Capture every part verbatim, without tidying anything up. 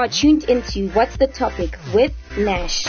are tuned into What's the Topic with Nash.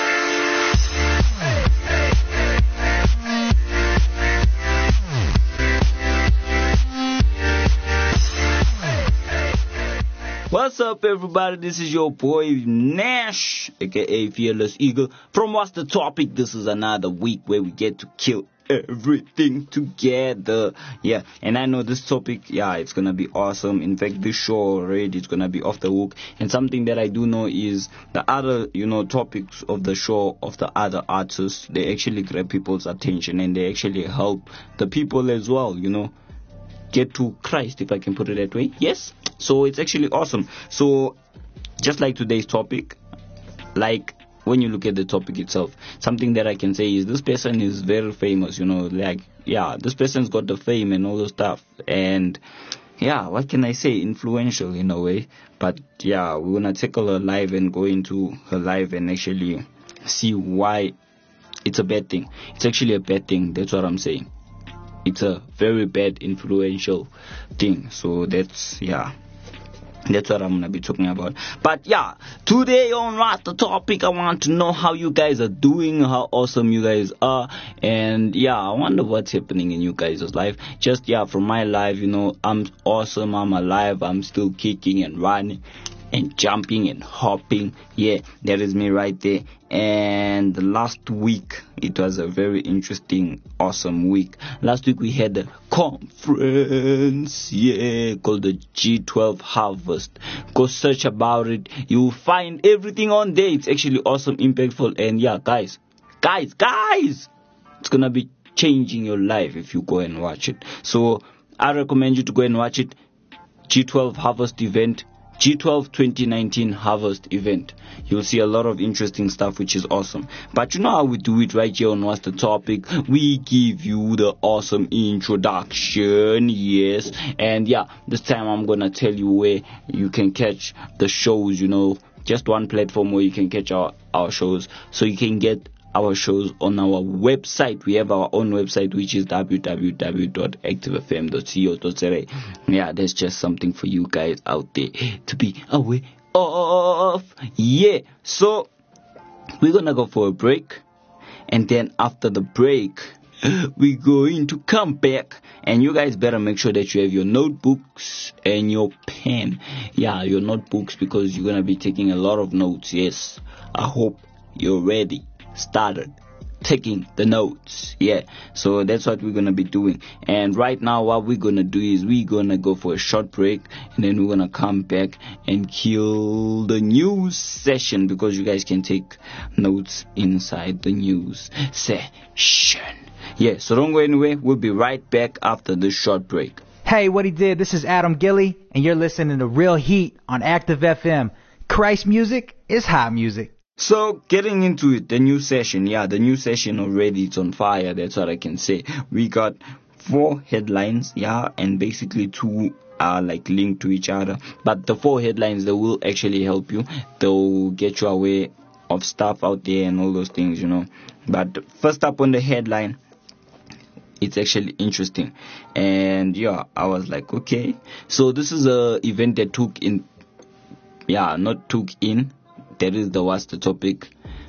What's up, everybody? This is your boy Nash, aka Fearless Eagle. From What's the Topic? This is another week where we get to kill everything together. Yeah, and I know this topic, yeah, it's gonna be awesome. In fact, this show already is gonna be off the hook. And something that I do know is the other, you know, topics of the show of the other artists, they actually grab people's attention and they actually help the people as well, you know, get to Christ, if I can put it that way. Yes, so it's actually awesome. So just like today's topic, like when you look at the topic itself, something that I can say is this person is very famous, you know, like, yeah, this person's got the fame and all the stuff, and yeah, what can I say, influential in a way. But yeah, we're gonna tackle her life and go into her life and actually see why it's a bad thing. It's actually a bad thing, that's what I'm saying. It's a very bad, influential thing. So that's, yeah, that's what I'm going to be talking about. But yeah, today on What's the Topic, I want to know how you guys are doing, how awesome you guys are. And yeah, I wonder what's happening in you guys' life. Just, yeah, from my life, you know, I'm awesome, I'm alive, I'm still kicking and running and jumping and hopping. Yeah, that is me right there. And last week, it was a very interesting, awesome week. Last week we had a conference, yeah, called the G twelve Harvest. Go search about it. You'll find everything on there. It's actually awesome, impactful, and yeah, guys, guys, guys, it's gonna be changing your life if you go and watch it. So I recommend you to go and watch it. G twelve Harvest event. G twelve twenty nineteen Harvest event. You'll see a lot of interesting stuff, which is awesome. But you know how we do it right here on What's the Topic? We give you the awesome introduction, yes. And yeah, this time I'm gonna tell you where you can catch the shows, you know, just one platform where you can catch our, our shows. So you can get our shows on our website. We have our own website, which is w w w dot active f m dot co dot za. Yeah, that's just something for you guys out there to be aware of. Yeah, so we're gonna go for a break, and then after the break, we're going to come back, and you guys better make sure that you have your notebooks and your pen. Yeah, your notebooks, because you're gonna be taking a lot of notes. Yes, I hope you're ready. Started taking the notes. Yeah, so that's what we're gonna be doing. And right now what we're gonna do is we're gonna go for a short break, and then we're gonna come back and kill the news session, because you guys can take notes inside the news session. Yeah, so don't go anywhere. We'll be right back after this short break. Hey, what he did, this is Adam Gilly, and you're listening to Real Heat on Active F M. Christ music is hot music. So, getting into it, the new session, yeah, the new session already, it's on fire, that's what I can say. We got four headlines, yeah, and basically two are like linked to each other. But the four headlines, they will actually help you. They'll get you aware of stuff out there and all those things, you know. But first up on the headline, it's actually interesting. And yeah, I was like, okay. So this is a event that took in, yeah, not took in. That is the What's the Topic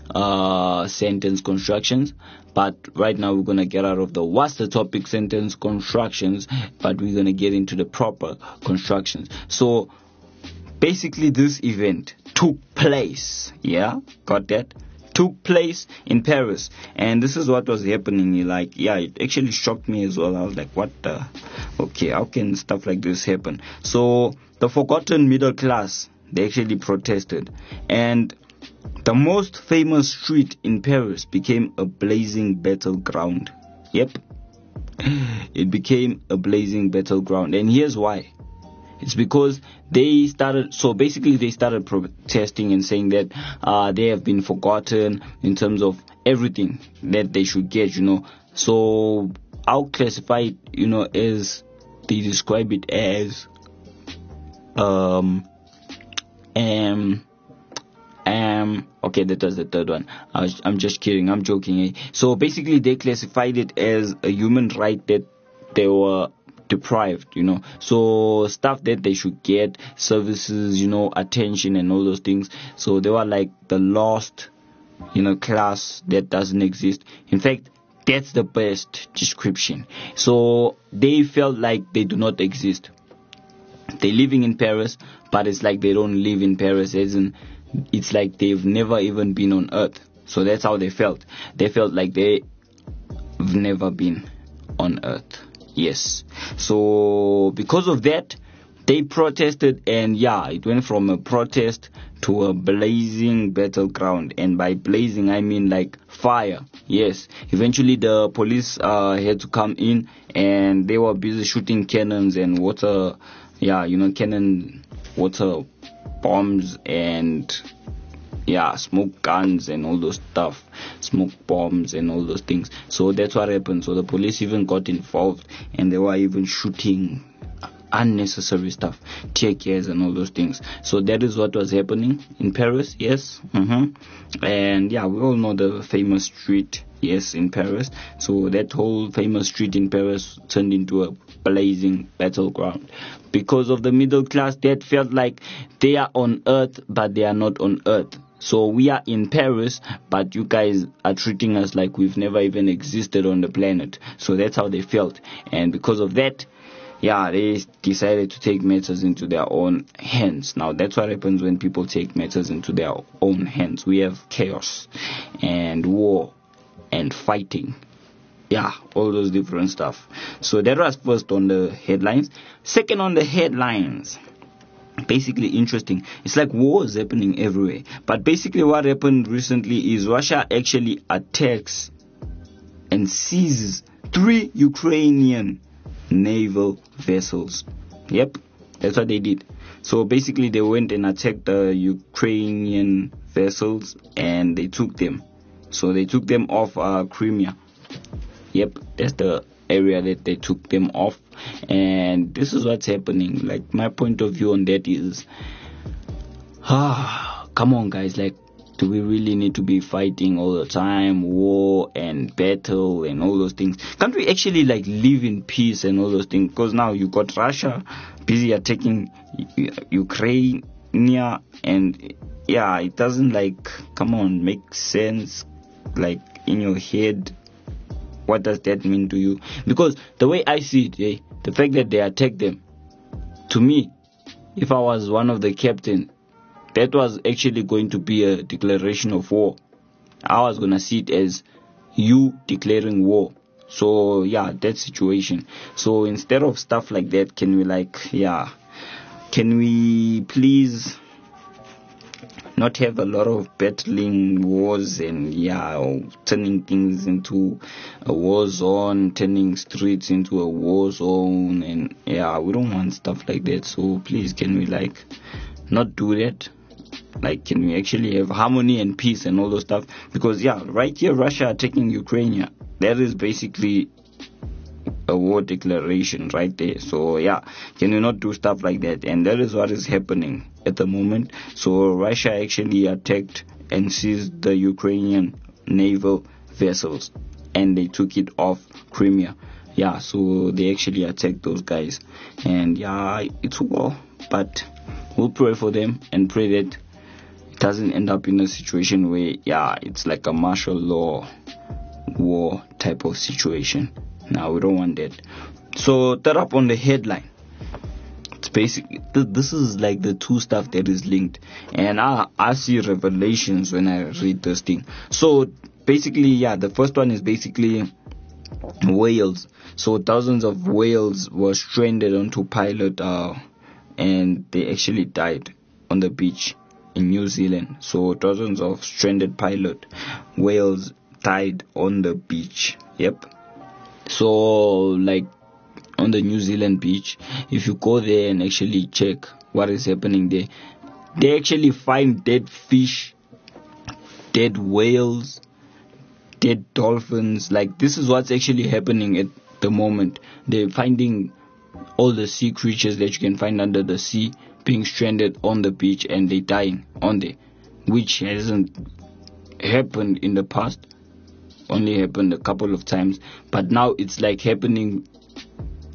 uh, sentence constructions. But right now we're going to get out of the What's the Topic sentence constructions, but we're going to get into the proper constructions. So basically this event took place, yeah, got that? Took place in Paris. And this is what was happening. Like, yeah, it actually shocked me as well. I was like, what the? Okay, how can stuff like this happen? So the forgotten middle class, they actually protested, and the most famous street in Paris became a blazing battleground. Yep, it became a blazing battleground, and here's why. It's because they started, so basically they started protesting and saying that uh, they have been forgotten in terms of everything that they should get, you know. So I'll classify it, you know, as, they describe it as, um, Um, um, okay, that was the third one. I was, I'm just kidding. I'm joking. Eh? So basically, they classified it as a human right that they were deprived, you know. So stuff that they should get, services, you know, attention and all those things. So they were like the lost, you know, class that doesn't exist. In fact, that's the best description. So they felt like they do not exist. They're living in Paris, but it's like they don't live in Paris, as in, it's like they've never even been on Earth. So that's how they felt. They felt like they've never been on Earth. Yes. So because of that, they protested, and yeah, it went from a protest to a blazing battleground. And by blazing, I mean like fire. Yes. Eventually, the police uh, had to come in, and they were busy shooting cannons and water. Yeah, you know, cannon, water bombs, and yeah, smoke guns and all those stuff, smoke bombs and all those things. So that's what happened. So the police even got involved, and they were even shooting unnecessary stuff, tear gas and all those things. So that is what was happening in Paris. Yes. Mm-hmm. And yeah, we all know the famous street, yes, in Paris. So that whole famous street in Paris turned into a blazing battleground because of the middle class that felt like they are on Earth, but they are not on Earth. So we are in Paris, but you guys are treating us like we've never even existed on the planet. So that's how they felt. And because of that, yeah, they decided to take matters into their own hands. Now, that's what happens when people take matters into their own hands. We have chaos and war and fighting. Yeah, all those different stuff. So that was first on the headlines. Second on the headlines. Basically interesting. It's like war is happening everywhere. But basically what happened recently is Russia actually attacks and seizes three Ukrainian naval vessels. Yep, that's what they did. So basically they went and attacked the Ukrainian vessels and they took them. So they took them off uh, Crimea. Yep, that's the area that they took them off. And this is what's happening. Like, my point of view on that is, ah, come on guys, like, do we really need to be fighting all the time, war and battle and all those things? Can't we actually like live in peace and all those things? Because now you got Russia busy attacking Ukraine, and yeah, it doesn't like, come on, make sense, like in your head. What does that mean to you? Because the way I see it, eh, the fact that they attacked them, to me, if I was one of the captain, that was actually going to be a declaration of war. I was going to see it as you declaring war. So, yeah, that situation. So, instead of stuff like that, can we like, yeah, can we please not have a lot of battling wars and, yeah, or turning things into a war zone, turning streets into a war zone, and, yeah, we don't want stuff like that. So, please, can we like not do that? Like, can we actually have harmony and peace and all those stuff? Because, yeah, right here, Russia attacking Ukraine, yeah, that is basically a war declaration right there. So, yeah, can we not do stuff like that? And that is what is happening at the moment. So, Russia actually attacked and seized the Ukrainian naval vessels, and they took it off Crimea. Yeah, so they actually attacked those guys. And, yeah, it's war, but we'll pray for them and pray that it doesn't end up in a situation where, yeah, it's like a martial law war type of situation. Now, we don't want that. So, that up on the headline. It's basically, this is like the two stuff that is linked. And I, I see revelations when I read this thing. So, basically, yeah, the first one is basically whales. So, thousands of whales were stranded onto pilot, uh, and they actually died on the beach in New Zealand. So dozens of stranded pilot whales died on the beach. Yep. So like on the New Zealand beach, if you go there and actually check what is happening there, they actually find dead fish, dead whales, dead dolphins. Like, this is what's actually happening at the moment. They're finding all the sea creatures that you can find under the sea being stranded on the beach, and they dying on there, which hasn't happened in the past. Only happened a couple of times, but now it's like happening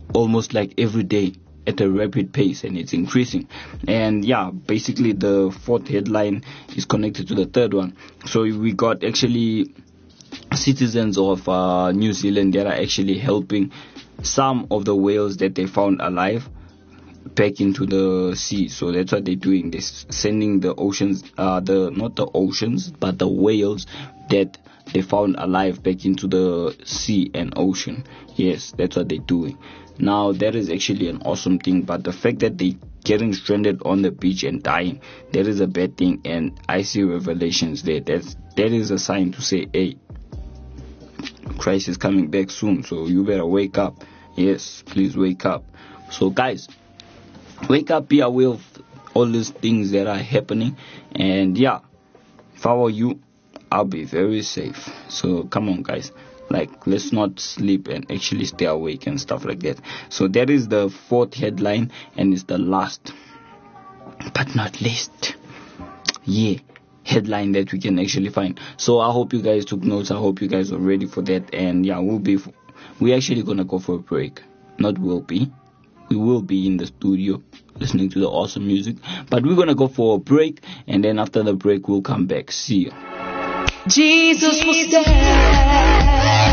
almost like every day at a rapid pace, and it's increasing. And yeah, basically the fourth headline is connected to the third one. So we got actually citizens of uh, New Zealand that are actually helping some of the whales that they found alive back into the sea. So that's what they're doing. They're sending the oceans, uh, the not the oceans, but the whales that they found alive back into the sea and ocean. Yes, that's what they're doing. Now, that is actually an awesome thing, but the fact that they getting stranded on the beach and dying, that is a bad thing, and I see revelations there. That's, that is a sign to say, hey, Christ is coming back soon, so you better wake up. Yes, please wake up. So, guys, wake up, be aware of all these things that are happening, and yeah, if I were you, I'll be very safe. So, come on, guys. Like, let's not sleep and actually stay awake and stuff like that. So that is the fourth headline, and it's the last but not least, yeah, headline that we can actually find. So I hope you guys took notes. I hope you guys are ready for that. And yeah, we'll be we're actually gonna go for a break. Not will be. We will be in the studio listening to the awesome music, but we're gonna go for a break, and then after the break we'll come back. See you. Jesus was there.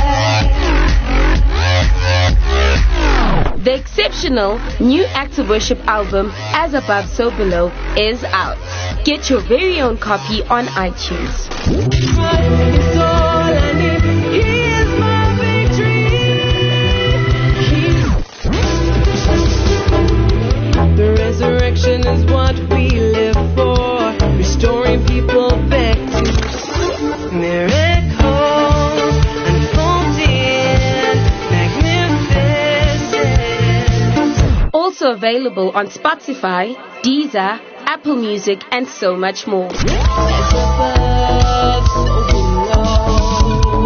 The exceptional new Act of Worship album, As Above So Below, is out. Get your very own copy on iTunes. It's all I need. He is my victory. The resurrection is what we live for, restoring people back to miracles unfolding, magnificent. Also available on Spotify, Deezer, Apple Music, and so much more. As above, so below.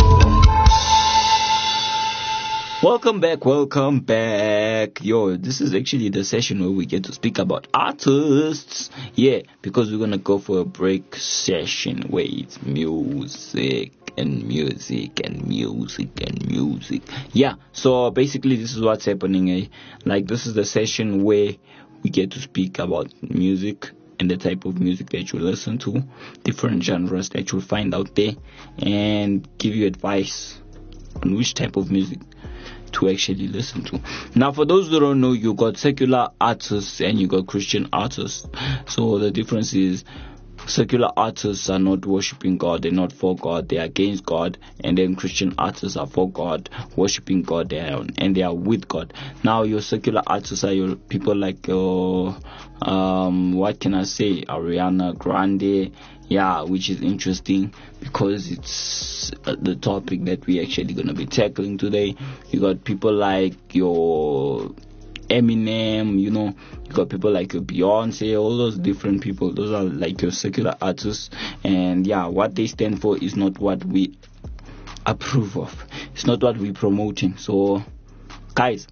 Welcome back, welcome back. Yo, this is actually the session where we get to speak about artists. Yeah, because we're gonna go for a break session where it's music and music and music and music. Yeah, so basically this is what's happening. Eh? Like, this is the session where we get to speak about music and the type of music that you listen to, different genres that you'll find out there, and give you advice on which type of music to actually listen to. Now, for those who don't know, you got secular artists and you got Christian artists. So the difference is, secular artists are not worshiping God, they're not for God, they're against God, and then Christian artists are for God, worshiping God, they are, and they are with God. Now, your secular artists are your people like your, um, what can I say, Ariana Grande, yeah, which is interesting because it's the topic that we actually gonna be tackling today. You got people like your Eminem, you know, you got people like your Beyonce, all those different people. Those are like your secular artists, and yeah, what they stand for is not what we approve of. It's not what we're promoting. So, guys,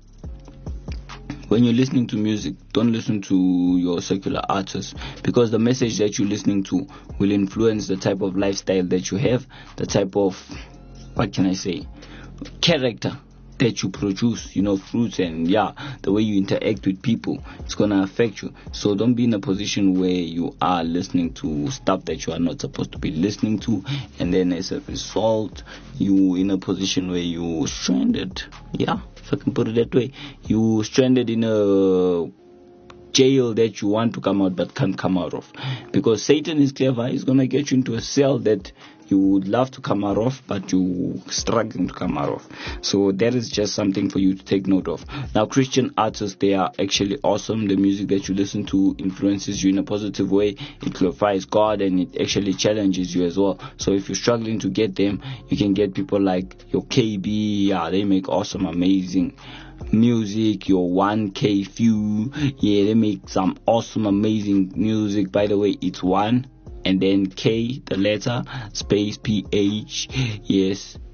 when you're listening to music, don't listen to your secular artists, because the message that you're listening to will influence the type of lifestyle that you have, the type of, what can I say, character that you produce, you know, fruits, and yeah, the way you interact with people, it's gonna affect you. So don't be in a position where you are listening to stuff that you are not supposed to be listening to, and then as a result, you in a position where you stranded. Yeah, if I can put it that way, you stranded in a jail that you want to come out but can't come out of, because Satan is clever. He's gonna get you into a cell that you would love to come out of, but you're struggling to come out of. So that is just something for you to take note of. Now, Christian artists, they are actually awesome. The music that you listen to influences you in a positive way. It glorifies God, and it actually challenges you as well. So if you're struggling to get them, you can get people like your K B. Yeah, they make awesome, amazing music. Your one K Few, yeah, they make some awesome, amazing music. By the way, it's one and then K, the letter, space P H, yes,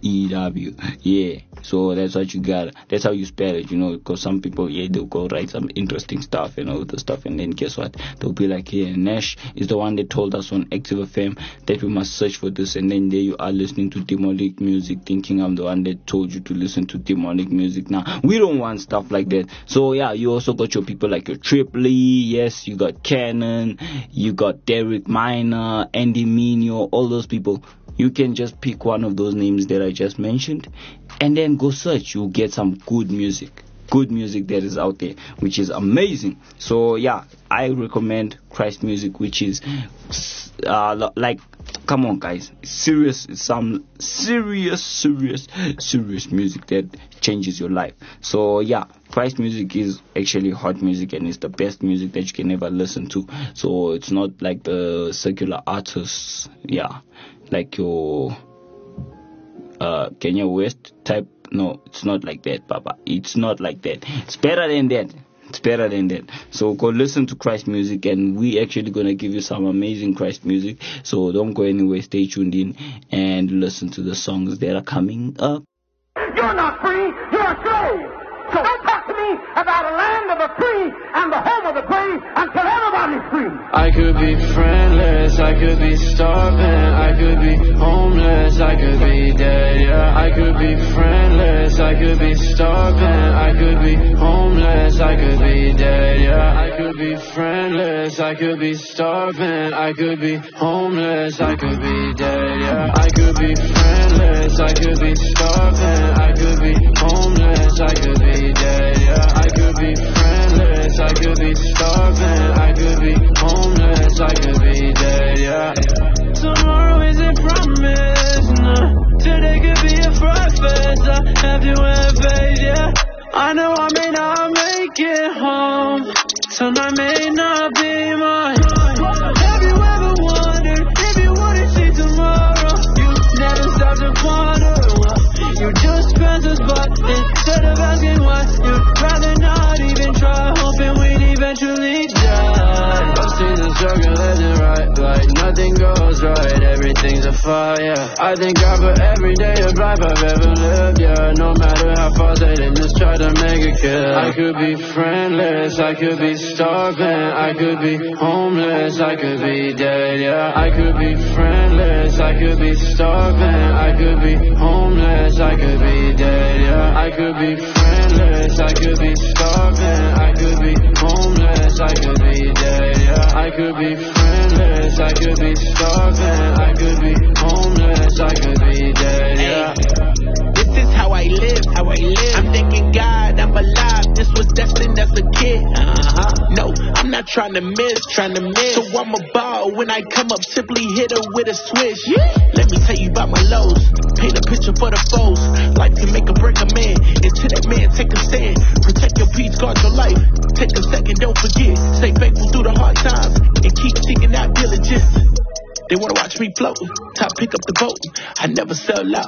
E W. Yeah. So that's what you got. That's how you spell it, you know, because some people, yeah, they'll go write some interesting stuff and all the stuff, and then guess what? They'll be like, yeah, Nash is the one that told us on Active F M that we must search for this, and then there you are listening to demonic music, thinking I'm the one that told you to listen to demonic music. Now, we don't want stuff like that. So yeah, you also got your people like your Triple E, yes, you got Cannon, you got Derek Minor, Andy Minio, all those people. You can just pick one of those names that I just mentioned and then go search. You'll get some good music. Good music that is out there, which is amazing. So yeah, I recommend Christ Music, which is uh, like, come on guys, serious, some serious, serious, serious music that changes your life. So yeah, Christ Music is actually hot music, and it's the best music that you can ever listen to. So it's not like the secular artists, yeah, like your uh, Kanye West type. No, it's not like that, Papa. It's not like that. It's better than that. It's better than that. So go listen to Christ Music, and we actually gonna give you some amazing Christ music. So don't go anywhere. Stay tuned in and listen to the songs that are coming up. You're not free. You're a slave. So don't talk to me about a land of the free and the home of the brave until everybody's free. I could be friendless, I could be starving, I could be homeless, I could be dead, yeah. I could be friendless, I could be starving, I could be homeless, I could be dead, yeah. I could be friendless, I could be starving, I could be homeless, I could be dead, yeah. I could be friendless, I could be starving, I could be homeless, I could be dead, yeah. I could be friendless, I could be starving, I could be homeless, I could be dead, yeah. Tomorrow isn't promised, no. Today could be a breakfast, I have to have faith, yeah. I know I may not make it home, tonight may not be mine. Have you ever wondered if you wouldn't see tomorrow? You never stop to ponder why you just pass us by instead of asking why. You'd rather not even try, hoping we'd eventually die. I see the struggle isn't right, like nothing goes right, everything's a fire. I thank God for every day of life I've ever lived, yeah. No matter how far they didn't just try to make it kill. I could be friendless, I could be starving, I could be homeless, I could be dead, yeah. I could be friendless, I could be starving, I could be homeless, I could be dead, yeah. I could be friendless, I could be starving, I could be homeless, I could be dead, yeah. I could be friendless, I could be starving, I could be homeless, I could be dead, yeah. This is how I live, how I live. I'm thanking God I'm alive. This was destined as a kid. Uh-huh. No, I'm not trying to miss, trying to miss. So I'm a ball when I come up, simply hit her with a switch. Yeah. Let me tell you about my lows. Paint a picture for the foes. Life can make or break a man. Until that man take a stand. Protect your peace, guard your life. Take a second, don't forget. Stay faithful through the hard times and keep seeking out diligence. They wanna watch me float, top pick up the boat. I never sell out.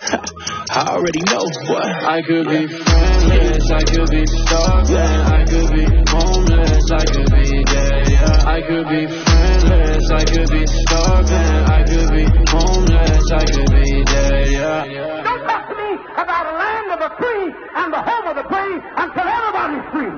I already know, boy. I could be friendless, I could be starving, I could be homeless, I could be dead, yeah. I could be friendless, I could be starving, I could be homeless, I could be dead, yeah. Don't talk to me about a land of the free and the home of the brave until everybody's free.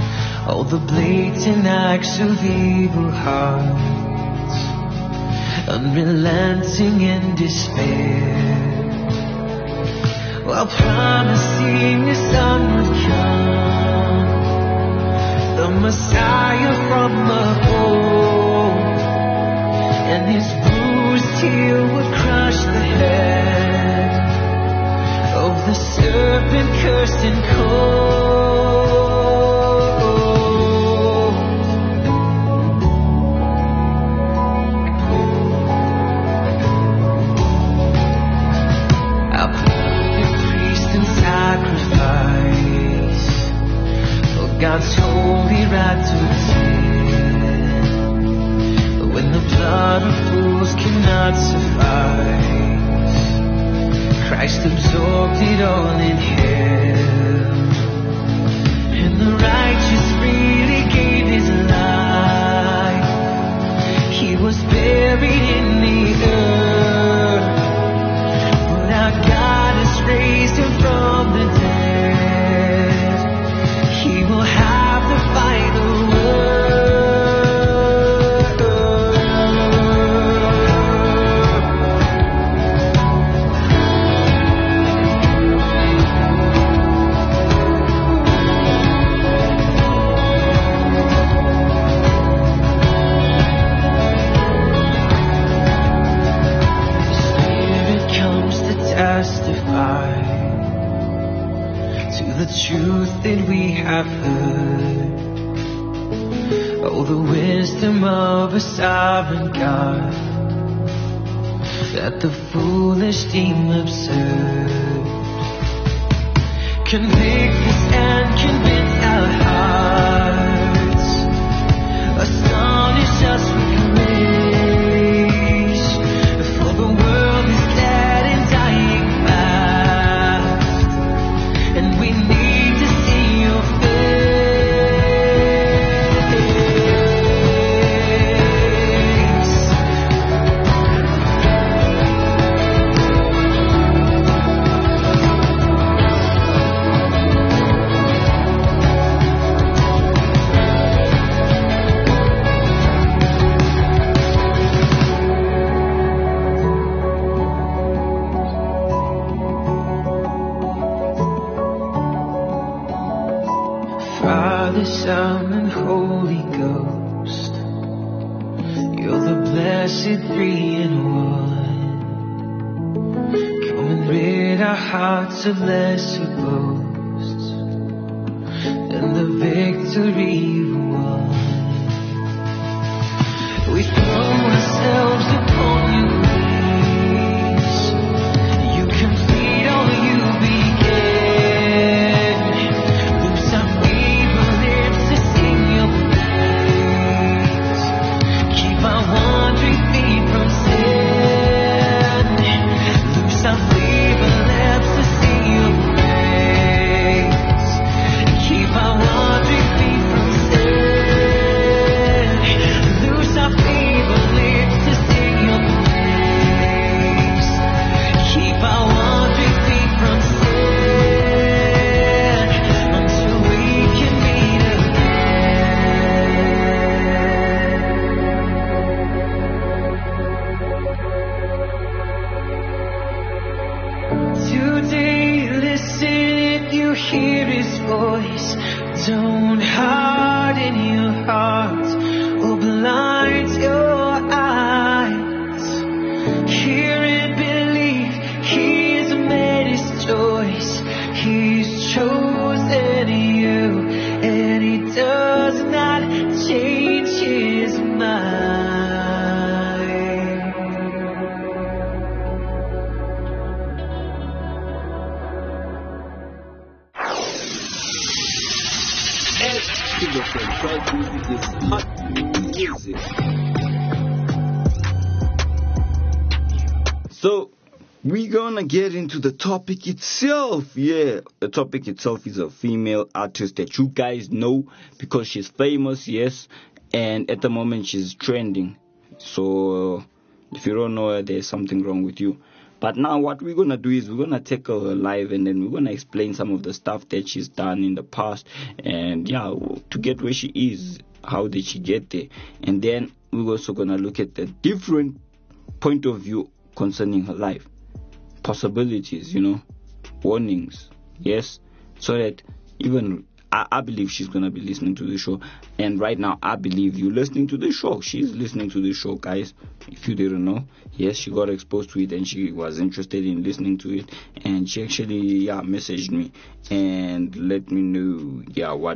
All the blatant acts of evil hearts unrelenting in despair, while promising a son would come, the Messiah from above, and his bruised heel would crush the head of the serpent cursed and cold. Our perfect priest and sacrifice for God's holy right to attend. But when the blood of fools cannot suffice, Christ absorbed it all in hell, and the righteous freely gave his life. He was buried in the earth, but our God has raised him from the dead. He will have the final word. Testify to the truth that we have heard. Oh, the wisdom of a sovereign God that the foolish deem absurd. Convict us and convince our hearts, astonish us with grace, for the world is dead and dying fast, and we need to see your Father, Son, and Holy Ghost, you're the blessed three in one. Come and rid our hearts of lesser boasts than the victory you won. We throw ourselves upon your knees. You complete all you began. Loose our feeble lips to sing your praise. Keep our wandering feet from sin. Loose our feeble lips to sing your praise. Keep our wandering feet from sin. Loose our feeble lips to sing your praise. Keep our wandering feet from sin until we can meet again. Today, listen if you hear his voice. Don't harden your heart or blind your eyes. Hear and believe he has made his choice. He's chosen you, and he does not change his mind. Music is hot music. So we're gonna get into the topic itself. Yeah, the topic itself is a female artist that you guys know because she's famous, yes, and at the moment she's trending. So if you don't know her, there's something wrong with you. But now what we're going to do is we're going to take her live, and then we're going to explain some of the stuff that she's done in the past, and yeah, to get where she is, how did she get there. And then we're also going to look at the different point of view concerning her life, possibilities, you know, warnings, yes, so that even I, I believe she's gonna be listening to the show. And right now, I believe you listening to the show. She's listening to the show, guys. If you didn't know, yes, she got exposed to it and she was interested in listening to it. And she actually, yeah, messaged me and let me know, yeah, what,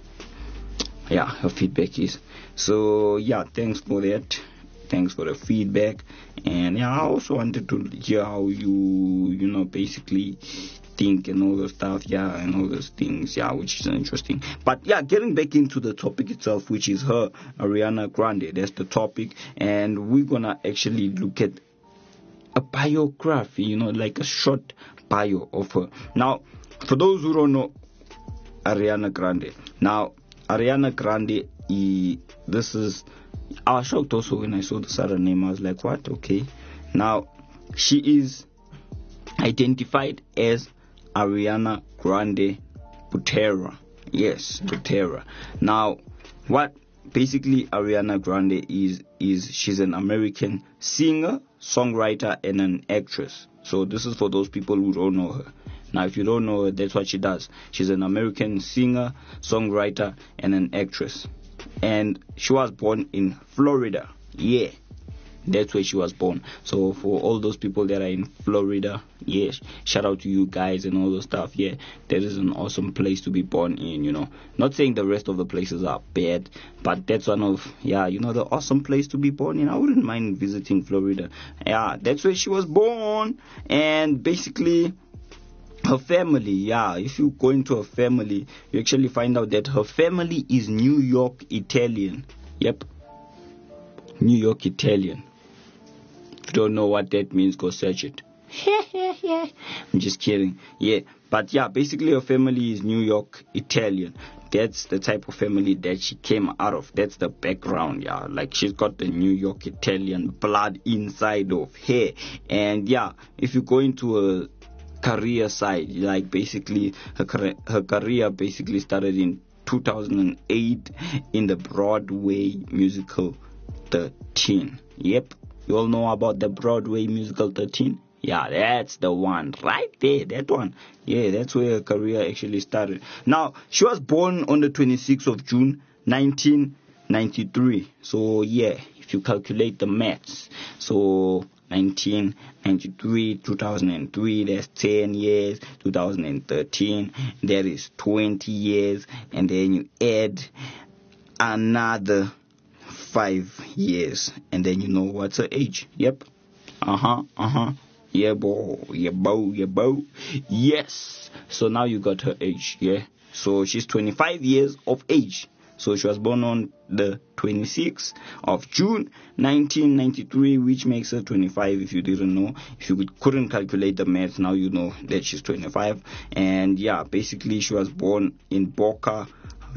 yeah, her feedback is. So, yeah, thanks for that. Thanks for the feedback. And yeah, I also wanted to hear how you, you know, basically think and all the stuff, yeah, and all those things, yeah, which is interesting. But yeah, getting back into the topic itself, which is her, Ariana Grande, that's the topic, and we're gonna actually look at a biography, you know, like a short bio of her. Now, for those who don't know Ariana Grande, now, Ariana Grande, e, this is, I was shocked also when I saw the sudden name. I was like, what? Okay. Now, she is identified as Ariana Grande Butera. Yes, Butera. Now, what basically Ariana Grande is, is she's an American singer, songwriter, and an actress. So this is for those people who don't know her. Now, if you don't know her, that's what she does. She's an American singer, songwriter, and an actress. And she was born in Florida. Yeah, that's where she was born. So for all those people that are in Florida, yeah, shout out to you guys and all those stuff. Yeah, that is an awesome place to be born in, you know. Not saying the rest of the places are bad, but that's one of, yeah, you know, the awesome place to be born in. I wouldn't mind visiting Florida. Yeah, that's where she was born. And basically, her family, yeah, if you go into her family, you actually find out that her family is New York Italian. Yep. New York Italian. If you don't know what that means, go search it. I'm just kidding. Yeah. But yeah, basically her family is New York Italian. That's the type of family that she came out of. That's the background, yeah. Like, she's got the New York Italian blood inside of her. And yeah, if you go into a career side, like basically her career, her career basically started in two thousand eight in the Broadway musical thirteen. Yep, you all know about the Broadway musical thirteen. Yeah, that's the one right there, that one. Yeah, that's where her career actually started. Now, she was born on the twenty-sixth of June nineteen ninety-three. So yeah, if you calculate the maths, so nineteen ninety-three, two thousand three, that's ten years. Two thousand thirteen, that is twenty years. And then you add another five years. And then you know what's her age. Yep. Uh-huh, uh-huh. Yeah, boy. Yeah, boy. Yeah, boy. Yes. So now you got her age, yeah. So she's twenty-five years of age. So she was born on the twenty-sixth of June nineteen ninety-three, which makes her twenty-five if you didn't know. If you couldn't calculate the math, now you know that she's twenty-five. And yeah, basically she was born in Boca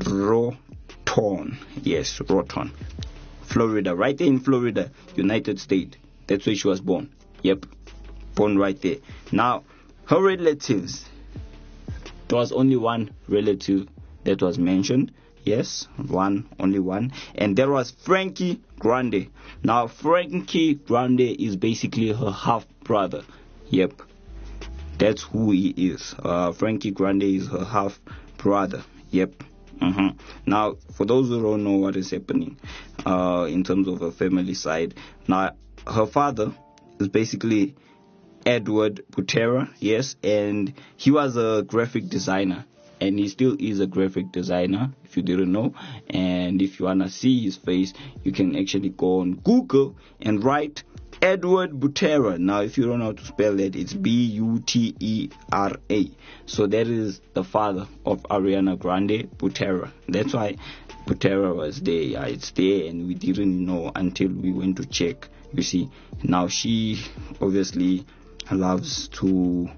Raton. Yes, Raton, Florida. Right there in Florida, United States. That's where she was born. Yep, born right there. Now, her relatives. There was only one relative that was mentioned. Yes, one, only one. And there was Frankie Grande. Now, Frankie Grande is basically her half-brother. Yep, that's who he is. Uh, Frankie Grande is her half-brother. Yep. Mm-hmm. Now, for those who don't know what is happening uh, in terms of her family side, now, her father is basically Edward Butera, yes, and he was a graphic designer. And he still is a graphic designer, if you didn't know. And if you want to see his face, you can actually go on Google and write Edward Butera. Now, if you don't know how to spell that, it's B U T E R A. So that is the father of Ariana Grande, Butera. That's why Butera was there. Yeah, it's there, and we didn't know until we went to check. You see, now she obviously loves to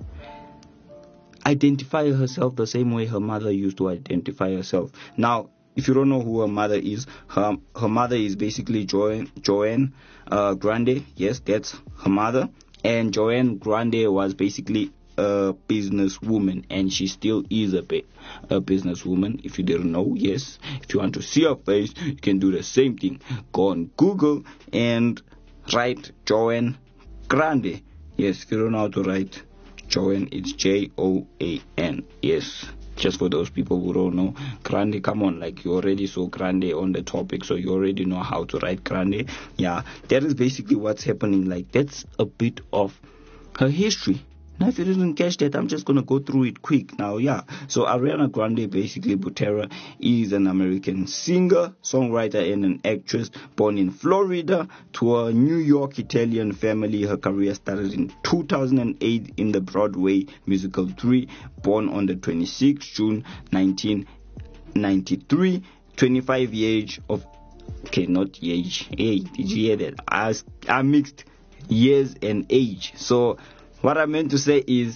identify herself the same way her mother used to identify herself. Now, if you don't know who her mother is, her her mother is basically Joanne, Joanne uh, Grande. Yes, that's her mother. And Joanne Grande was basically a businesswoman, and she still is a, bit, a businesswoman. If you didn't know, yes. If you want to see her face, you can do the same thing. Go on Google, and write Joanne Grande. Yes, if you don't know how to write Joanne, it's J O A N. Yes, just for those people who don't know. Grande, come on, like you already saw Grande on the topic, so you already know how to write Grande. Yeah, that is basically what's happening. Like, that's a bit of her history. Now, if you didn't catch that, I'm just going to go through it quick now. Yeah, so Ariana Grande, basically, Butera, is an American singer, songwriter, and an actress born in Florida to a New York Italian family. Her career started in two thousand eight in the Broadway musical Three, born on the twenty-sixth of June nineteen ninety-three, twenty-five years of, okay, not age, hey, did you hear that? I, I mixed years and age, so what I meant to say is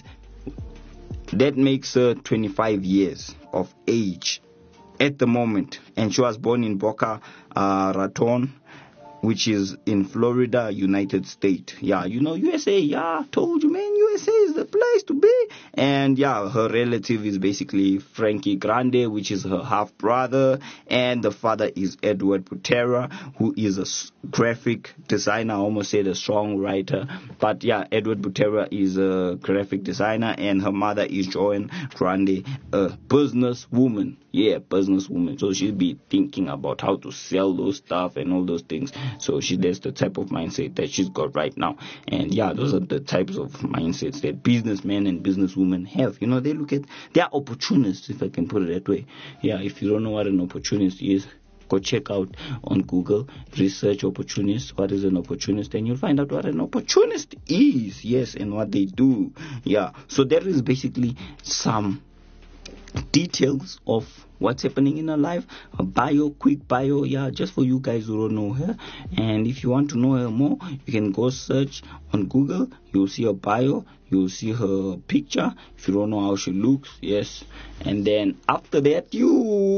that makes her twenty-five years of age at the moment. And she was born in Boca uh, Raton, which is in Florida, United States. Yeah, you know, U S A, yeah, told you, man, U S A is the place to be. And yeah, her relative is basically Frankie Grande, which is her half-brother. And the father is Edward Butera, who is a graphic designer. I almost said a songwriter. But yeah, Edward Butera is a graphic designer. And her mother is Joanne Grande, a businesswoman. Yeah, businesswoman. So she'll be thinking about how to sell those stuff and all those things. So she that's the type of mindset that she's got right now. And yeah, those are the types of mindsets that businessmen and businesswomen have. You know, they look at, they are opportunists, if I can put it that way. Yeah, if you don't know what an opportunist is, go check out on Google, research opportunist, what is an opportunist, and you'll find out what an opportunist is. Yes, and what they do. Yeah, so there is basically some details of what's happening in her life, a bio, quick bio, yeah, just for you guys who don't know her. And if you want to know her more, you can go search on Google. You'll see her bio, you'll see her picture. If you don't know how she looks, yes, and then after that you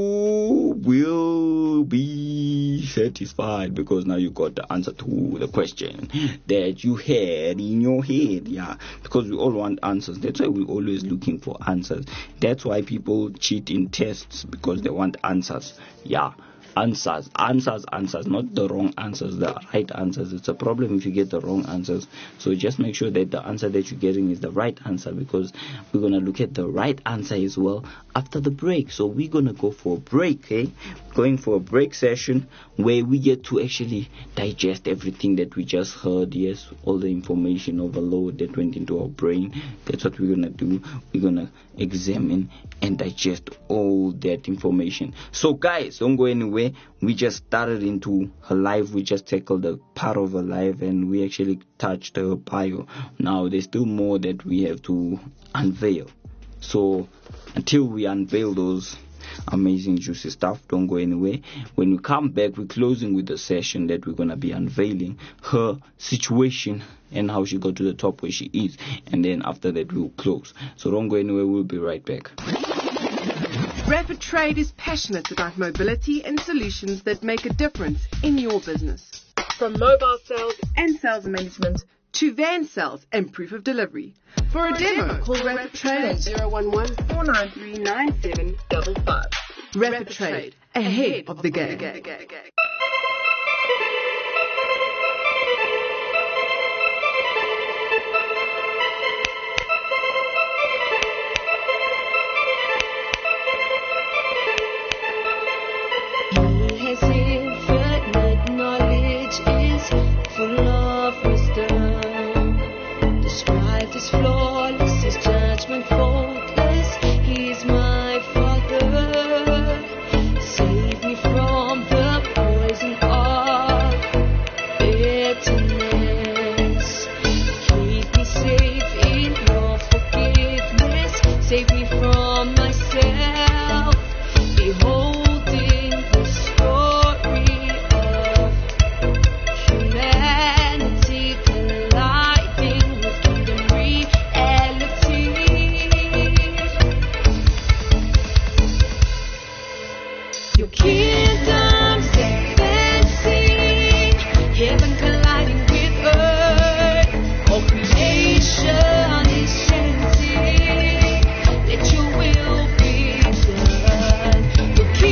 will be satisfied, because now you got the answer to the question that you had in your head. Yeah, because we all want answers. That's why we're always looking for answers. That's why people cheat in tests, because they want answers. Yeah, answers, answers, answers, not the wrong answers, the right answers. It's a problem if you get the wrong answers. So just make sure that the answer that you're getting is the right answer, because we're going to look at the right answer as well after the break. So we're going to go for a break, okay? Going for a break session where we get to actually digest everything that we just heard. Yes, all the information overload that went into our brain. That's what we're going to do. We're going to examine and digest all that information. So guys, don't go anywhere. We just started into her life. We just tackled a part of her life, and we actually touched her bio. Now there's still more that we have to unveil. So until we unveil those amazing juicy stuff, don't go anywhere. When we come back, we're closing with the session that we're going to be unveiling her situation and how she got to the top where she is, and then after that we'll close. So don't go anywhere. We'll be right back. Rapid Trade is passionate about mobility and solutions that make a difference in your business. From mobile sales and sales management to van sales and proof of delivery. For a demo, call Rapid Trade on zero one one, four nine three, nine seven five five. Rapid Trade, ahead of the game. Flawless, his judgment faultless. He's my Father. Save me from the poison of bitterness. Keep me safe in your forgiveness. Save me from myself. Beholding the story of humanity colliding with kingdom reality. Your kingdom's advancing, heaven colliding with earth, all creation is chanting. Let your will be done. Your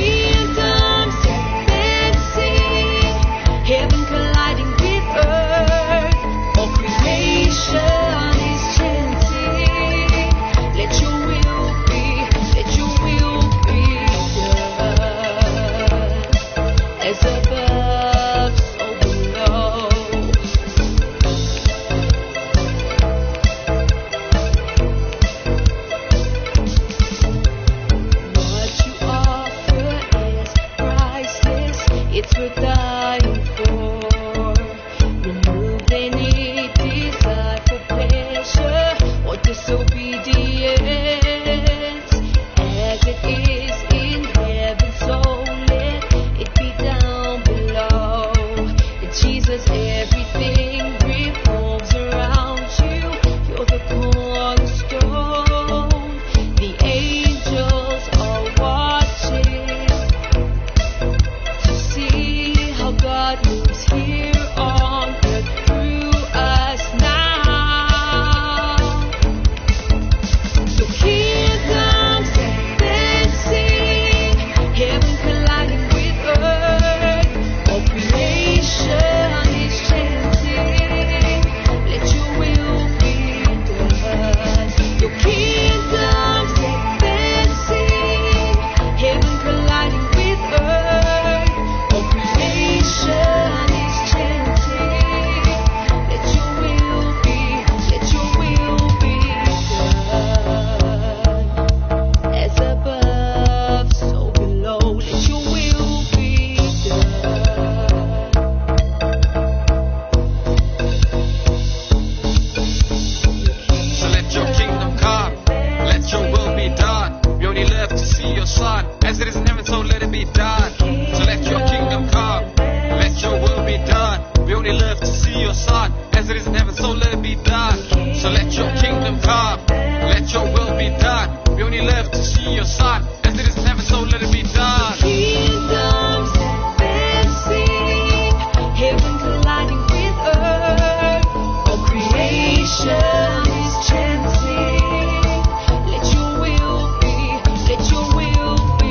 see your son, as it is in heaven, so let it be done. Kingdoms advancing, heaven colliding with earth, all creation is chanting. Let your will be, let your will be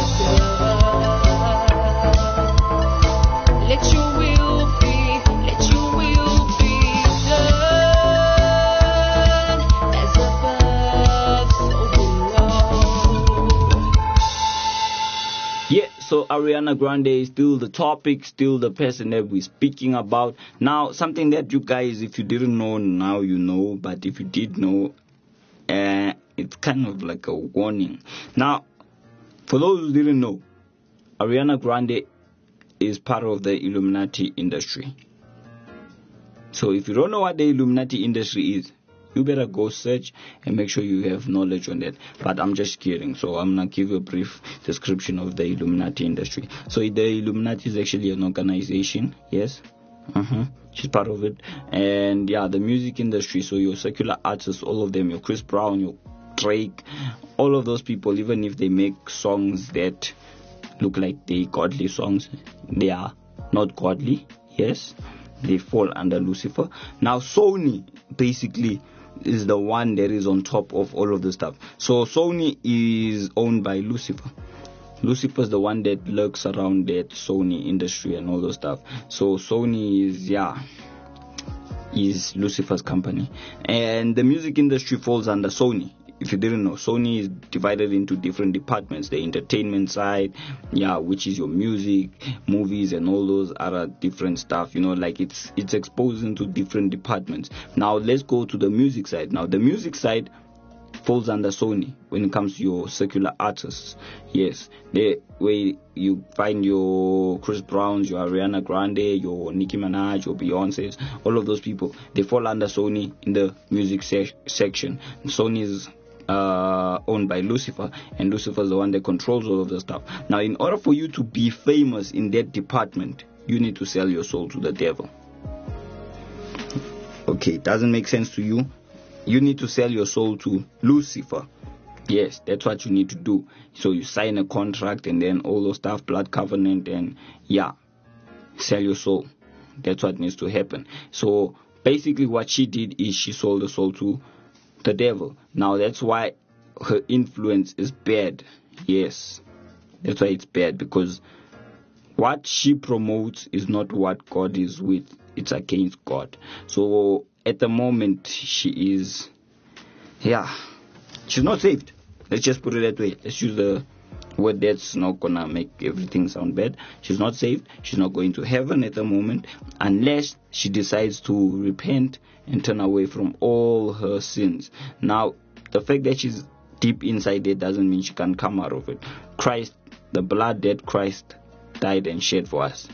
done. Let your will be, let your will be done. As above, so below. Yeah, so Ariana Grande is still the topic, still the person that we're speaking about. Now, something that you guys, if you didn't know, now you know, but if you did know, uh, it's kind of like a warning. Now, for those who didn't know, Ariana Grande is part of the Illuminati industry. So if you don't know what the Illuminati industry is, you better go search and make sure you have knowledge on that. But I'm just kidding. So I'm going to give you a brief description of the Illuminati industry. So the Illuminati is actually an organization. Yes. Uh-huh. She's part of it. And yeah, the music industry. So your secular artists, all of them, your Chris Brown, your Drake, all of those people, even if they make songs that look like they godly songs, they are not godly. Yes. They fall under Lucifer. Now Sony basically is the one that is on top of all of the stuff. So Sony is owned by Lucifer. Lucifer is the one that lurks around that Sony industry and all those stuff. So Sony is, yeah, is Lucifer's company. And the music industry falls under Sony. If you didn't know, Sony is divided into different departments. The entertainment side, yeah, which is your music, movies, and all those other different stuff. You know, like it's it's exposed into different departments. Now let's go to the music side. Now the music side falls under Sony when it comes to your secular artists. Yes, the way you find your Chris Browns, your Ariana Grande, your Nicki Minaj, your Beyonce's, all of those people, they fall under Sony in the music se- section. Sony is uh, owned by Lucifer, and Lucifer is the one that controls all of the stuff. Now, in order for you to be famous in that department, you need to sell your soul to the devil. Okay, it doesn't make sense to you? You need to sell your soul to Lucifer. Yes, that's what you need to do. So you sign a contract and then all those stuff, blood covenant, and yeah, sell your soul. That's what needs to happen. So basically what she did is she sold the soul to the devil. Now that's why her influence is bad. Yes, that's why it's bad, because what she promotes is not what God is with. It's against God. So at the moment she is, yeah, she's not saved. Let's just put it that way. Let's use the word that's not gonna make everything sound bad. She's not saved. She's not going to heaven at the moment unless she decides to repent and turn away from all her sins. Now, the fact that she's deep inside there doesn't mean she can't come out of it. Christ, the blood that Christ died and shed for us,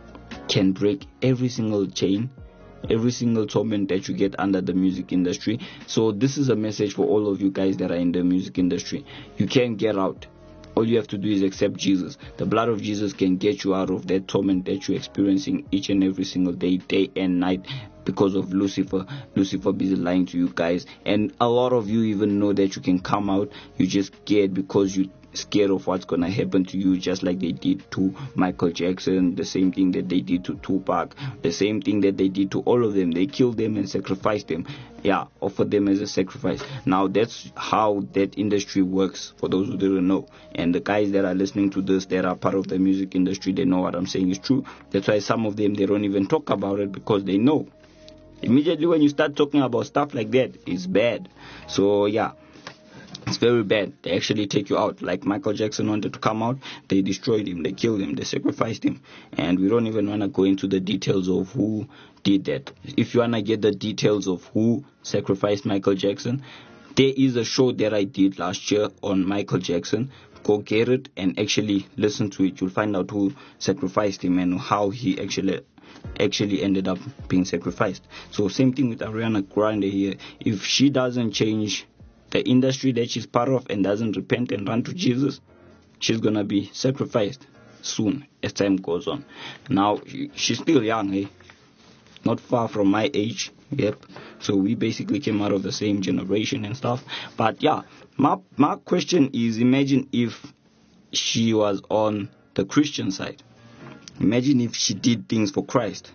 can break every single chain, every single torment that you get under the music industry. So this is a message for all of you guys that are in the music industry. You can't get out. All you have to do is accept Jesus. The blood of Jesus can get you out of that torment that you're experiencing each and every single day, day and night, because of Lucifer. Lucifer busy lying to you guys. And a lot of you even know that you can come out. You're just scared because you scared of what's gonna happen to you, just like they did to Michael Jackson, the same thing that they did to Tupac, the same thing that they did to all of them. They killed them and sacrificed them. Yeah, offered them as a sacrifice. Now that's how that industry works, for those who didn't know. And the guys that are listening to this, that are part of the music industry, they know what I'm saying is true. That's why some of them, they don't even talk about it, because they know immediately when you start talking about stuff like that, it's bad. So yeah, it's very bad. They actually take you out. Like Michael Jackson wanted to come out, they destroyed him, they killed him, they sacrificed him. And we don't even want to go into the details of who did that. If you want to get the details of who sacrificed Michael Jackson, there is a show that I did last year on Michael Jackson. Go get it and actually listen to it. You'll find out who sacrificed him and how he actually actually ended up being sacrificed. So same thing with Ariana Grande here. If she doesn't change the industry that she's part of and doesn't repent and run to Jesus, she's gonna be sacrificed soon as time goes on. Now she's still young, eh? Not far from my age. Yep. So we basically came out of the same generation and stuff. But yeah, my my question is, imagine if she was on the Christian side. Imagine if she did things for Christ.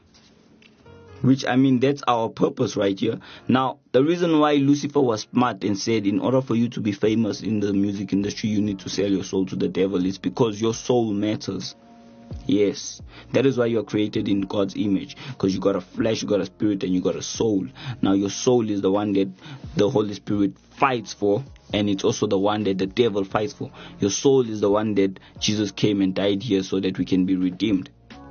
Which, I mean, that's our purpose right here. Now, the reason why Lucifer was smart and said, in order for you to be famous in the music industry, you need to sell your soul to the devil, is because your soul matters. Yes, that is why you are created in God's image, because you got a flesh, you got a spirit, and you got a soul. Now your soul is the one that the Holy Spirit fights for, and it's also the one that the devil fights for. Your soul is the one that Jesus came and died here so that we can be redeemed.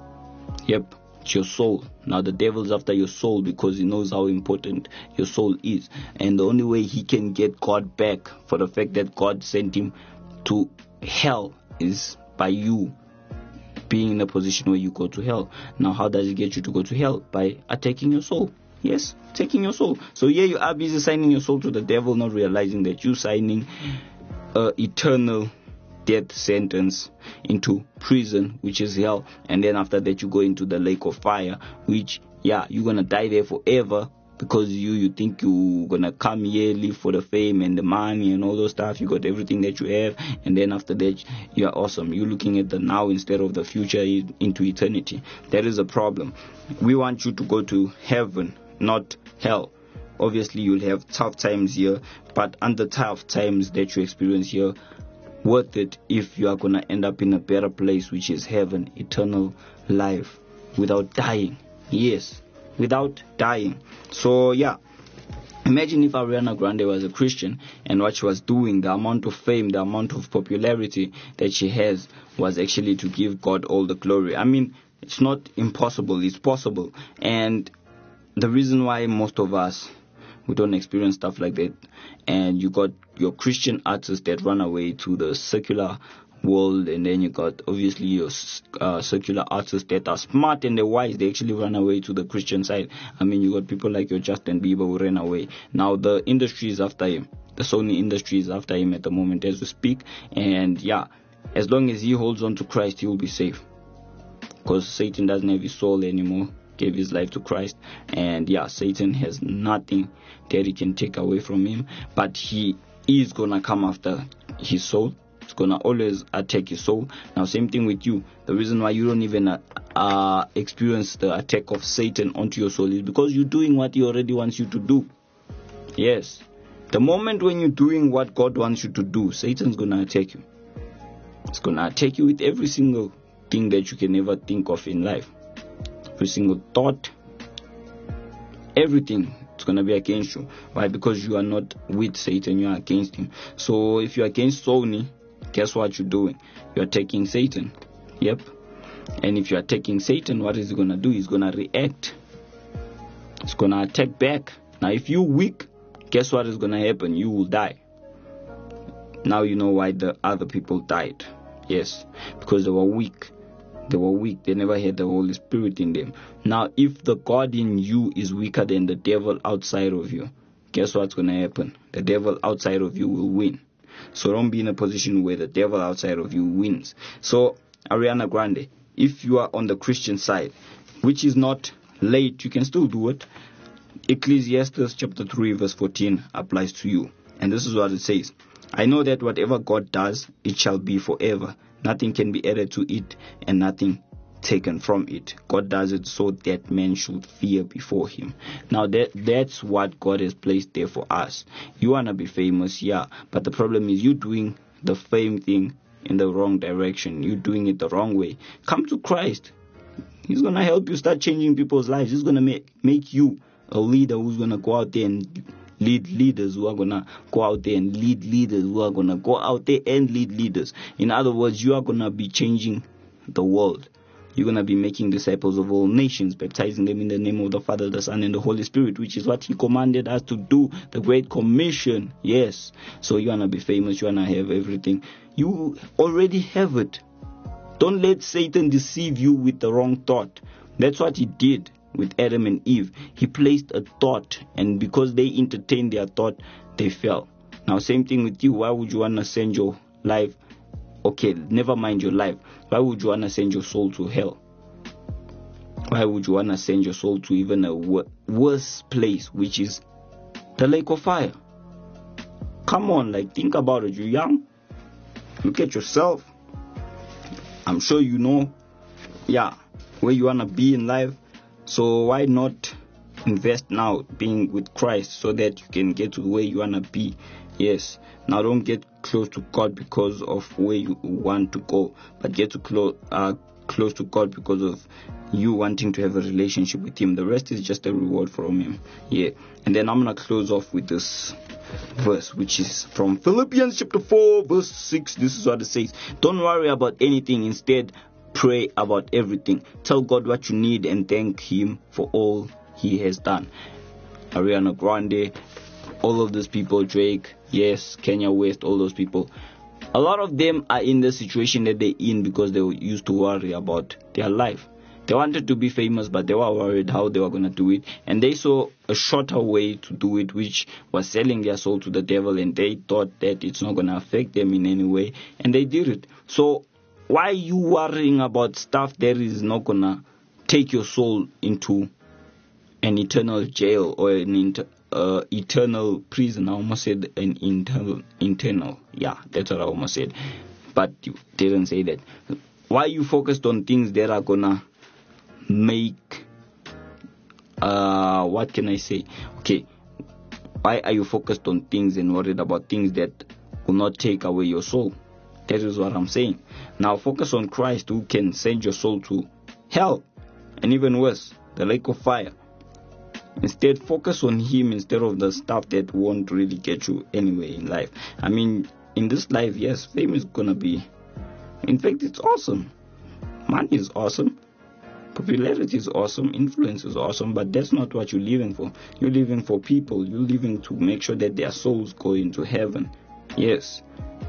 Yep, it's your soul. Now the devil's after your soul because he knows how important your soul is, and the only way he can get God back for the fact that God sent him to hell is by you being in a position where you go to hell. Now, how does it get you to go to hell? By attacking your soul. Yes, taking your soul. So here you are busy signing your soul to the devil, not realizing that you're signing an eternal death sentence into prison, which is hell. And then after that, you go into the lake of fire, which, yeah, you're going to die there forever. Because you, you think you're going to come here, live for the fame and the money and all those stuff. You got everything that you have. And then after that, you're awesome. You're looking at the now instead of the future into eternity. That is a problem. We want you to go to heaven, not hell. Obviously, you'll have tough times here. But under tough times that you experience here, worth it if you are going to end up in a better place, which is heaven, eternal life, without dying. Yes. Without dying. So yeah, imagine if Ariana Grande was a Christian and what she was doing, the amount of fame, the amount of popularity that she has was actually to give God all the glory. I mean, it's not impossible, it's possible. And the reason why most of us, we don't experience stuff like that, and you got your Christian artists that run away to the secular world, and then you got obviously your uh, secular artists that are smart and they're wise, they actually run away to the Christian side. I mean, you got people like your Justin Bieber who ran away. Now the industry is after him. The Sony industry is after him at the moment as we speak. And yeah, as long as he holds on to Christ, he will be safe, because Satan doesn't have his soul anymore, gave his life to Christ. And yeah, Satan has nothing that he can take away from him, but he is gonna come after his soul. It's gonna always attack your soul. Now, same thing with you. The reason why you don't even uh, uh, experience the attack of Satan onto your soul is because you're doing what he already wants you to do. Yes. The moment when you're doing what God wants you to do, Satan's gonna attack you. It's gonna attack you with every single thing that you can ever think of in life. Every single thought. Everything. It's gonna be against you. Why? Because you are not with Satan, you are against him. So if you're against Sony, guess what you're doing? You're attacking Satan. Yep. And if you're attacking Satan, what is he gonna do? He's gonna react. It's gonna attack back. Now, if you're weak, guess what is gonna happen? You will die. Now you know why the other people died. Yes, because they were weak. They were weak. They never had the Holy Spirit in them. Now, if the God in you is weaker than the devil outside of you, guess what's gonna happen? The devil outside of you will win. So don't be in a position where the devil outside of you wins. So, Ariana Grande, if you are on the Christian side, which is not late, you can still do it. Ecclesiastes chapter three verse fourteen applies to you. And this is what it says. I know that whatever God does, it shall be forever. Nothing can be added to it and nothing taken from it. God does it so that men should fear before him. Now that that's what God has placed there for us. You want to be famous, yeah, but the problem is you doing the fame thing in the wrong direction. You're doing it the wrong way. Come to Christ. He's going to help you start changing people's lives. He's going to make, make you a leader who's going to go out there and lead leaders who are going to go out there and lead leaders who are going to go out there and lead leaders. In other words, you are going to be changing the world. You're going to be making disciples of all nations, baptizing them in the name of the Father, the Son, and the Holy Spirit, which is what he commanded us to do, the Great Commission. Yes. So you want to be famous, you want to have everything. You already have it. Don't let Satan deceive you with the wrong thought. That's what he did with Adam and Eve. He placed a thought, and because they entertained their thought, they fell. Now, same thing with you. Why would you want to send your life? Okay, never mind your life. Why would you want to send your soul to hell? Why would you want to send your soul to even a wor- worse place, which is the lake of fire? Come on, like, think about it. You're young. Look at yourself. I'm sure you know, yeah, where you want to be in life. So why not invest now being with Christ so that you can get to where you want to be? Yes. Now don't get close to God because of where you want to go, but get to close uh, close to God because of you wanting to have a relationship with Him. The rest is just a reward from Him. Yeah. And then I'm gonna close off with this verse, which is from Philippians chapter four, verse six. This is what it says: don't worry about anything. Instead, pray about everything. Tell God what you need and thank Him for all He has done. Ariana Grande, all of those people, Drake, yes, Kanye West, all those people. A lot of them are in the situation that they're in because they used to worry about their life. They wanted to be famous, but they were worried how they were going to do it. And they saw a shorter way to do it, which was selling their soul to the devil. And they thought that it's not going to affect them in any way. And they did it. So why are you worrying about stuff that is not going to take your soul into an eternal jail or an inter- uh, eternal prison? I almost said an internal, internal. Yeah, that's what I almost said. But you didn't say that. Why are you focused on things that are going to make, uh, what can I say? Okay, why are you focused on things and worried about things that will not take away your soul? That is what I'm saying. Now focus on Christ, who can send your soul to hell, and even worse, the lake of fire. Instead, focus on Him instead of the stuff that won't really get you anywhere in life. I mean, in this life, yes, fame is gonna be, in fact, it's awesome. Money is awesome. Popularity is awesome. Influence is awesome. But that's not what you're living for. You're living for people. You're living to make sure that their souls go into heaven. Yes.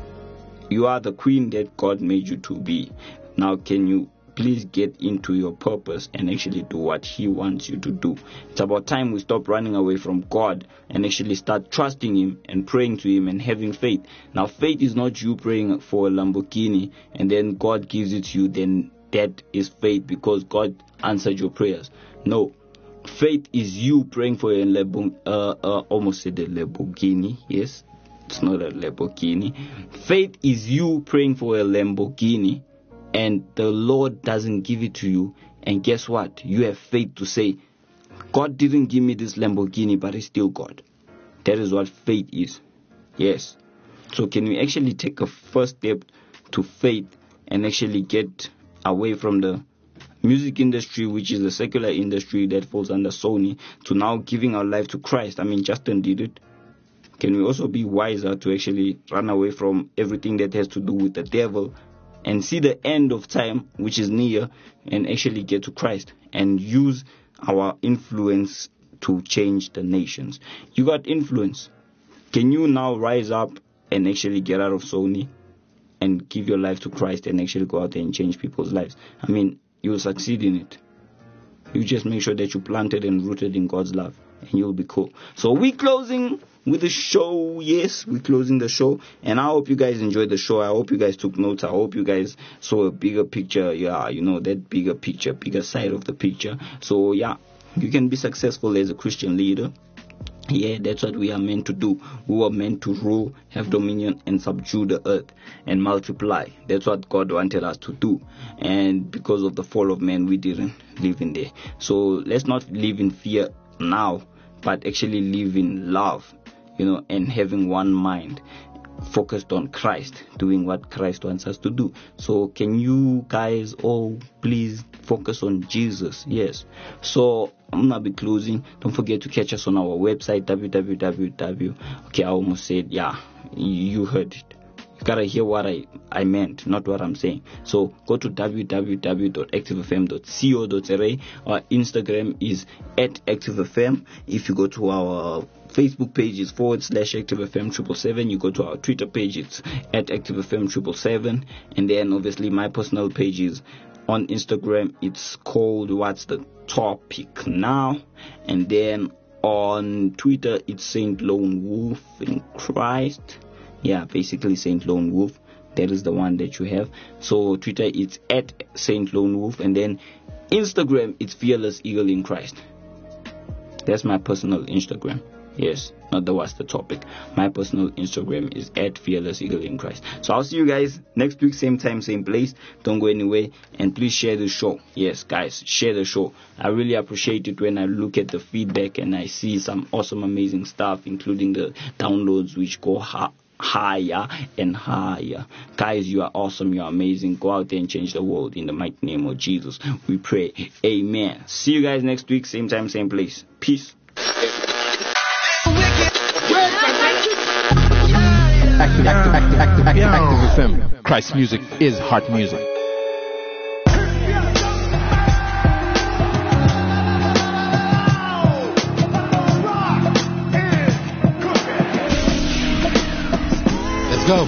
You are the queen that God made you to be. Now, can you please get into your purpose and actually do what He wants you to do? It's about time we stop running away from God and actually start trusting Him and praying to Him and having faith. Now, faith is not you praying for a Lamborghini and then God gives it to you, then that is faith because God answered your prayers. No. Faith is you praying for a Lamborghini, uh, uh, almost said a Lamborghini, yes. It's not a Lamborghini. Faith is you praying for a Lamborghini and the Lord doesn't give it to you. And guess what? You have faith to say, God didn't give me this Lamborghini, but it's still God. That is what faith is. Yes. So can we actually take a first step to faith and actually get away from the music industry, which is the secular industry that falls under Sony, to now giving our life to Christ? I mean, Justin did it. Can we also be wiser to actually run away from everything that has to do with the devil and see the end of time, which is near, and actually get to Christ and use our influence to change the nations? You got influence. Can you now rise up and actually get out of Sony and give your life to Christ and actually go out there and change people's lives? I mean, you'll succeed in it. You just make sure that you're planted and rooted in God's love, and you'll be cool. So we're closing with the show. Yes, we're closing the show, and I hope you guys enjoyed the show. I hope you guys took notes. I hope you guys saw a bigger picture. Yeah, you know, that bigger picture, bigger side of the picture. So yeah, you can be successful as a Christian leader. Yeah, that's what we are meant to do. We were meant to rule, have dominion, and subdue the earth and multiply. That's what God wanted us to do. And because of the fall of man, we didn't live in there. So let's not live in fear now, but actually live in love, you know, and having one mind, focused on Christ, doing what Christ wants us to do. So can you guys all please focus on Jesus? Yes. So I'm gonna be closing. Don't forget to catch us on our website, w w w. Okay, I almost said, yeah, you heard it. You gotta hear what I, I meant, not what I'm saying. So go to w w w dot active f m dot co dot r a. Our Instagram is at activefm. If you go to our Facebook page, it's forward slash activefm triple seven. You go to our Twitter page, it's at activefm triple seven. And then obviously my personal page is on Instagram. It's called What's the Topic Now. And then on Twitter, it's Saint Lone Wolf in Christ. Yeah, basically Saint Lone Wolf. That is the one that you have. So Twitter, it's at Saint Lone Wolf. And then Instagram, it's Fearless Eagle in Christ. That's my personal Instagram. Yes, not the what's the topic. My personal Instagram is at Fearless Eagle in Christ. So I'll see you guys next week, same time, same place. Don't go anywhere, and please share the show. Yes, guys, share the show. I really appreciate it when I look at the feedback and I see some awesome, amazing stuff, including the downloads which go ha- higher and higher. Guys, you are awesome. You are amazing. Go out there and change the world in the mighty name of Jesus. We pray. Amen. See you guys next week, same time, same place. Peace. Active, active, active, active, active, active F M. Christ music is heart music. Let's go.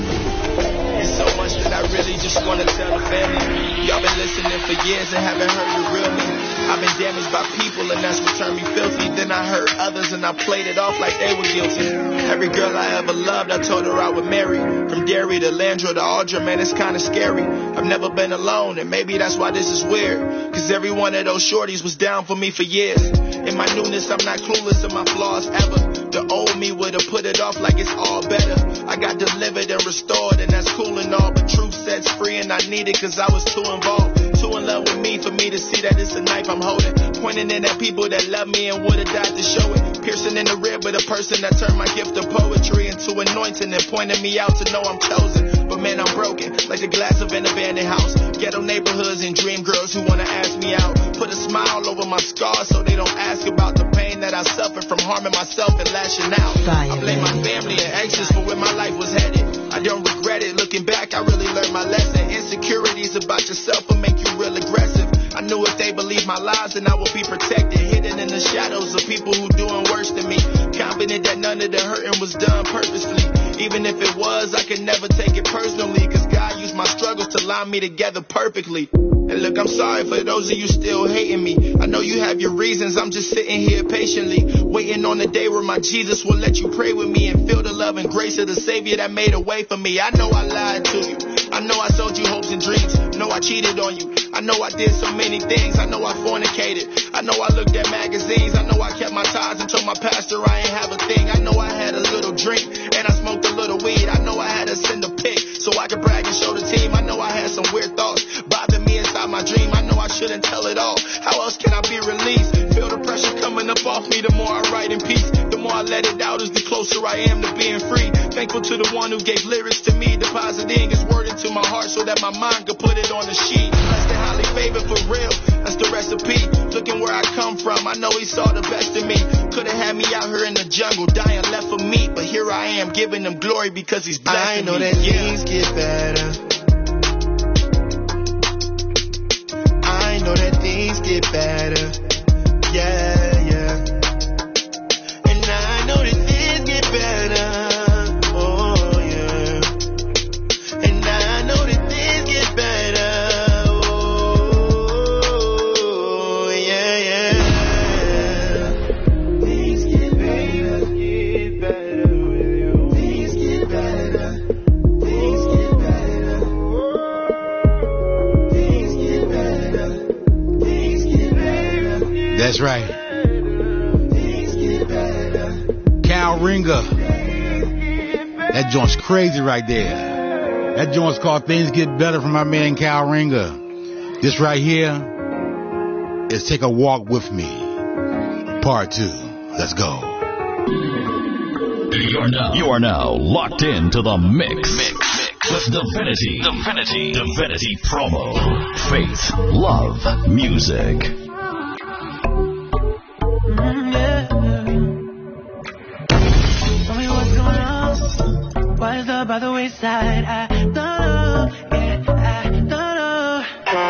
It's so much that I really just want to tell the family. Y'all been listening for years and haven't heard the real me. I've been damaged by people and that's what turned me filthy. Then I hurt others and I played it off like they were guilty. Every girl I ever loved, I told her I would marry. From Derry to Landra to Audra, man, it's kinda scary. I've never been alone and maybe that's why this is weird. Cause every one of those shorties was down for me for years. In my newness, I'm not clueless of my flaws ever. The old me would've put it off like it's all better. I got delivered and restored and that's cool and all. But truth sets free and I need it cause I was too involved. Too in love with me for me to see that it's a knife I'm holding. Pointing in at people that love me and would've died to show it. Piercing in the rib with a person that turned my gift of poetry into anointing and pointed me out to know I'm chosen. But man, I'm broken, like the glass of an abandoned house. Ghetto neighborhoods and dream girls who wanna ask me out. Put a smile over my scars so they don't ask about the pain that I suffered from harming myself and lashing out. I blame my family and anxious for where my life was headed. I don't regret it, looking back I really learned my lesson. Insecurities about yourself will make you real aggressive. I knew if they believed my lies then I would be protected. Hidden in the shadows of people who doing worse than me. Confident that none of the hurting was done purposely. Even if it was, I could never take it personally. Cause God used my struggles to line me together perfectly. And look, I'm sorry for those of you still hating me. I know you have your reasons, I'm just sitting here patiently waiting on the day where my Jesus will let you pray with me and feel the love and grace of the Savior that made a way for me. I know I lied to you, I know I sold you hopes and dreams, know I cheated on you, I know I did so many things, I know I fornicated, I know I looked at magazines, I know I kept my ties and told my pastor I ain't have a thing. I know I had a little drink and I smoked a little weed, I know I had to send a pic so I could brag and show the team. I know I had some weird thoughts bother me inside my dream, I know I shouldn't tell it all. How else can I be released? Feel the pressure coming up off me. The more I write in peace, the more I let it out, is the closer I am to being free. Thankful to the one who gave lyrics to me, depositing his word into my heart so that my mind could put it on the sheet. Blessed and highly favored for real, that's the recipe. Looking where I come from, I know he saw the best in me. Could've had me out here in the jungle, dying left for me, but here I am giving him glory because he's blessing me. I know that yeah. Things get better. I know that things get better. Yeah, yeah. And I know that things get better. Oh, yeah. And I know that things get better. Oh, yeah, yeah. Things get better. Get better with you. Things get better. Things get better. Things get better. Things get better. That's right. Cal Ringer. That joint's crazy right there. That joint's called Things Get Better from my man Cal Ringer. This right here is Take a Walk With Me. Part two. Let's go. You're now, you are now locked into the mix. Mix. With Divinity. Divinity. Divinity Promo. Faith, love, music. By the wayside, I don't know, yeah, I don't know.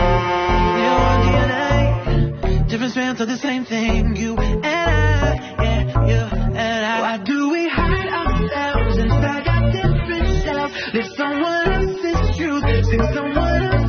Your D N A, different strands of the same thing. You and I, yeah, you and I. Why do we hide ourselves inside our different shells? Live someone else's truth, sing someone else's